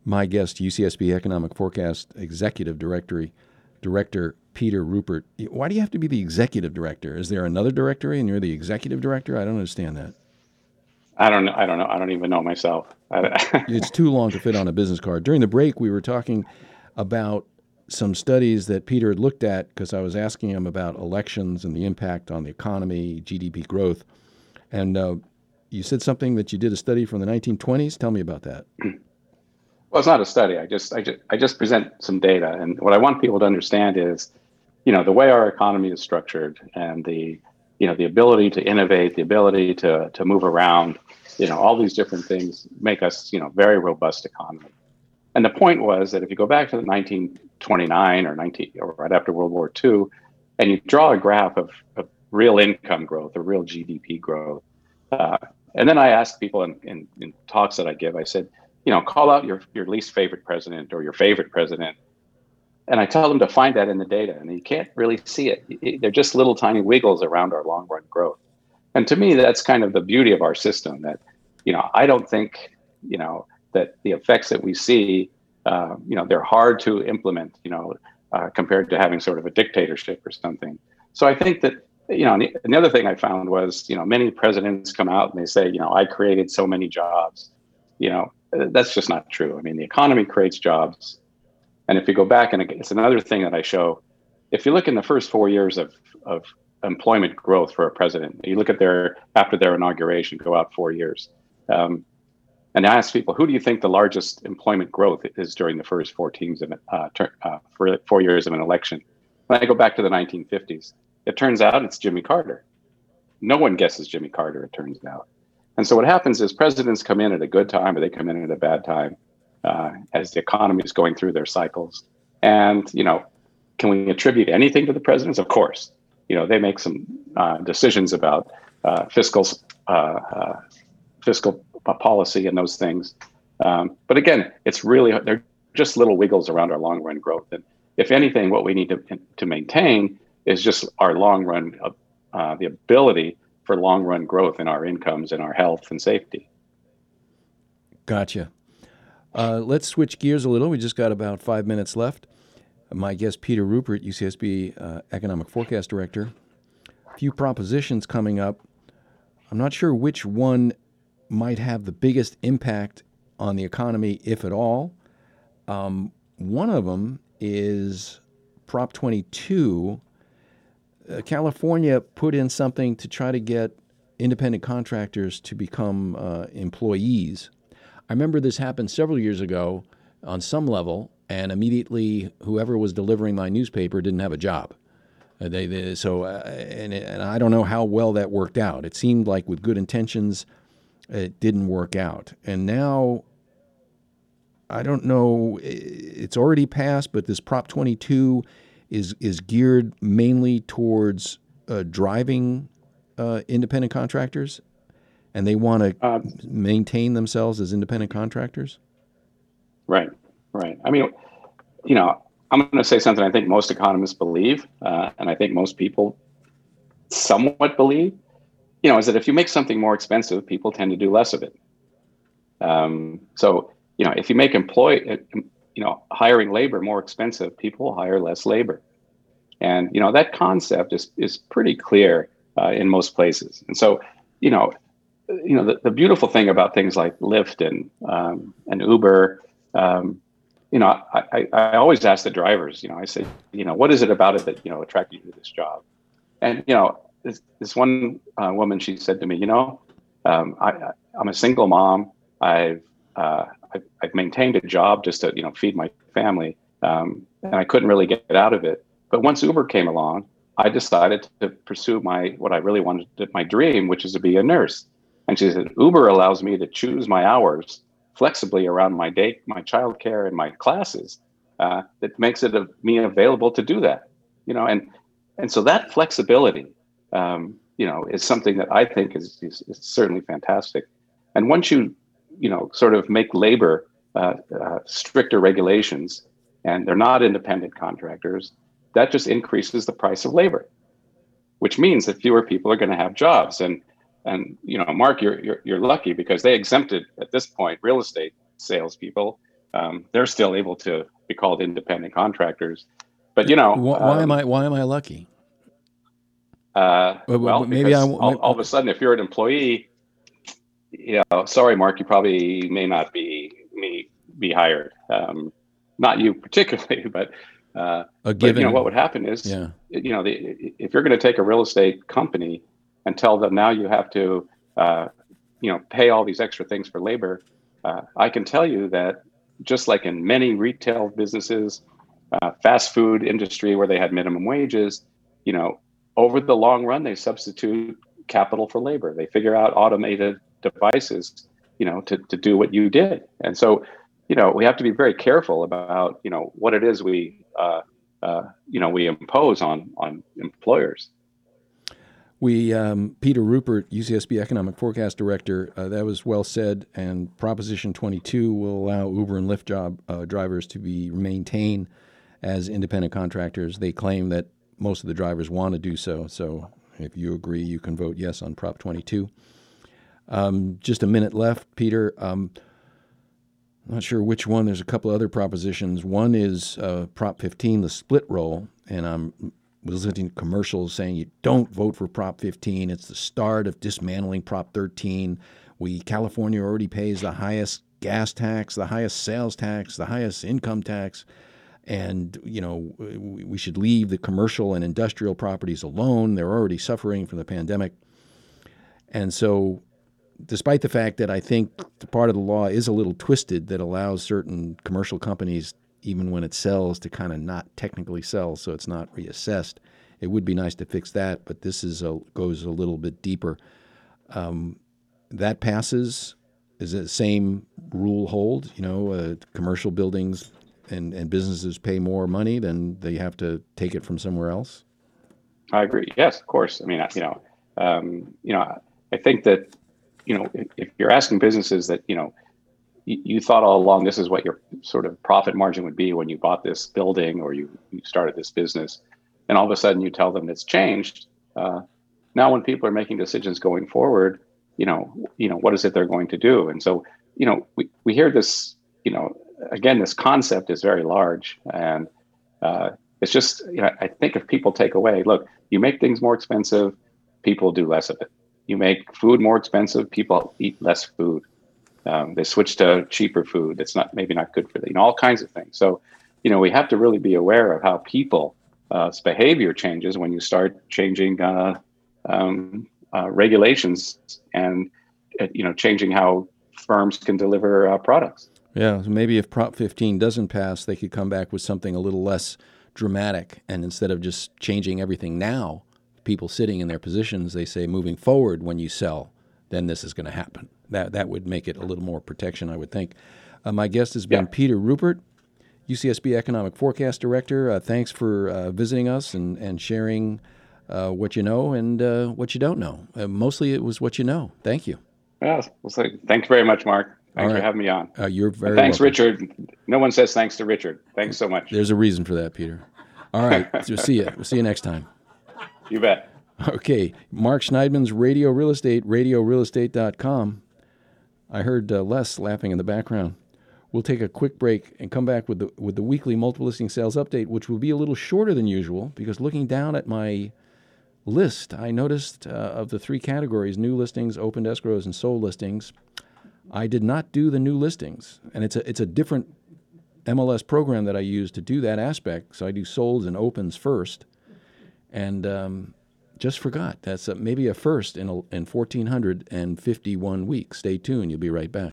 My guest, UCSB Economic Forecast Executive Director Peter Ruppert. Why do you have to be the executive director? Is there another directory and you're the executive director? I don't understand that. I don't know. I don't know. I don't even know myself. It's too long to fit on a business card. During the break, we were talking about some studies that Peter had looked at because I was asking him about elections and the impact on the economy, GDP growth. And you said something that you did a study from the 1920s. Tell me about that. Well, it's not a study. I just present some data, and what I want people to understand is, the way our economy is structured, and the ability to innovate, the ability to move around, all these different things make us, very robust economy. And the point was that if you go back to the 1929 or right after World War II, and you draw a graph of real income growth or real GDP growth, uh, and then I asked people in talks that I give, I said, call out your least favorite president or your favorite president. And I tell them to find that in the data, and you can't really see it. They're just little tiny wiggles around our long run growth. And to me, that's kind of the beauty of our system that, I don't think, that the effects that we see, they're hard to implement, compared to having sort of a dictatorship or something. So I think that, and the other thing I found was, many presidents come out and they say, I created so many jobs. That's just not true. I mean, the economy creates jobs. And if you go back, and it's another thing that I show, if you look in the first 4 years of employment growth for a president, you look at after their inauguration, go out 4 years. And I ask people, who do you think the largest employment growth is during the first 4 years of an election? When I go back to the 1950s, it turns out it's Jimmy Carter. No one guesses Jimmy Carter, it turns out. And so what happens is presidents come in at a good time or they come in at a bad time as the economy is going through their cycles. And, can we attribute anything to the presidents? Of course. They make some decisions about fiscal policy and those things. But again, they're just little wiggles around our long run growth. And if anything, what we need to maintain is just our long run, the ability for long run growth in our incomes and our health and safety. Gotcha. Let's switch gears a little. We just got about 5 minutes left. My guest, Peter Ruppert, UCSB Economic Forecast Director. A few propositions coming up. I'm not sure which one might have the biggest impact on the economy, if at all. One of them is Prop 22. California put in something to try to get independent contractors to become employees. I remember this happened several years ago on some level, and immediately whoever was delivering my newspaper didn't have a job. And I don't know how well that worked out. It seemed like with good intentions, it didn't work out. And now, I don't know, it's already passed, but this Prop 22 is geared mainly towards driving independent contractors, and they want to maintain themselves as independent contractors? Right. I mean, I'm going to say something I think most economists believe, and I think most people somewhat believe, is that if you make something more expensive, people tend to do less of it. So, if you make hiring labor more expensive, people hire less labor. And, that concept is pretty clear in most places. And so, the beautiful thing about things like Lyft and Uber, I always ask the drivers, I say, what is it about it that, attracted you to this job? And, this one woman, she said to me, I'm a single mom. I've maintained a job just to, feed my family. And I couldn't really get out of it. But once Uber came along, I decided to pursue what I really wanted, my dream, which is to be a nurse. And she said, Uber allows me to choose my hours flexibly around my day, my childcare, and my classes. That makes me available to do that. And so that flexibility, is something that I think is certainly fantastic. And once you sort of make labor stricter regulations, and they're not independent contractors, that just increases the price of labor, which means that fewer people are going to have jobs. And Mark, you're lucky because they exempted at this point real estate salespeople, they're still able to be called independent contractors. But why am I lucky? Well, maybe because all of a sudden, if you're an employee, sorry, Mark, you probably may not be hired. Not you particularly, but what would happen is, if you're going to take a real estate company and tell them now you have to, pay all these extra things for labor, I can tell you that just like in many retail businesses, fast food industry where they had minimum wages, over the long run, they substitute capital for labor. They figure out automated devices, to do what you did. And so, we have to be very careful about, what it is we impose on employers. Peter Ruppert, UCSB Economic Forecast Director, that was well said. And Proposition 22 will allow Uber and Lyft drivers to be maintained as independent contractors. They claim that most of the drivers want to do so. So if you agree, you can vote yes on Prop 22. Just a minute left, Peter. I'm not sure which one. There's a couple other propositions. One is Prop 15, the split roll, and I was listening to commercials saying you don't vote for Prop 15. It's the start of dismantling Prop 13. California already pays the highest gas tax, the highest sales tax, the highest income tax. And, we should leave the commercial and industrial properties alone. They're already suffering from the pandemic. And so despite the fact that I think the part of the law is a little twisted that allows certain commercial companies, even when it sells, to kind of not technically sell, so it's not reassessed, it would be nice to fix that. But this goes a little bit deeper. That passes. Is the same rule hold? Commercial buildings and businesses pay more money, then they have to take it from somewhere else? I agree. Yes, of course. I mean, I think that, if you're asking businesses that, you thought all along this is what your sort of profit margin would be when you bought this building or you started this business, and all of a sudden you tell them it's changed. Now when people are making decisions going forward, what is it they're going to do? And so, we hear this, again, this concept is very large, and it's just, I think if people take away, look, you make things more expensive, people do less of it. You make food more expensive, people eat less food. They switch to cheaper food that's maybe not good for them, all kinds of things. So, we have to really be aware of how people's behavior changes when you start changing regulations and, changing how firms can deliver products. Yeah, so maybe if Prop 15 doesn't pass, they could come back with something a little less dramatic. And instead of just changing everything now, people sitting in their positions, they say moving forward when you sell, then this is going to happen. That would make it a little more protection, I would think. My guest has been Peter Ruppert, UCSB Economic Forecast Director. Thanks for visiting us and sharing what you know and what you don't know. Mostly it was what you know. Thank you. Yeah, thank you very much, Mark. Thanks for having me on. You're very Thanks, welcome. Richard. No one says thanks to Richard. Thanks so much. There's a reason for that, Peter. All right. So see you. We'll see you next time. You bet. Okay. Mark Schneidman's Radio Real Estate, radiorealestate.com. I heard Les laughing in the background. We'll take a quick break and come back with the weekly multiple listing sales update, which will be a little shorter than usual because looking down at my list, I noticed of the three categories, new listings, opened escrows, and sold listings, I did not do the new listings. And it's a different MLS program that I use to do that aspect. So I do solds and opens first. And just forgot. That's maybe a first in 1,451 weeks. Stay tuned. You'll be right back.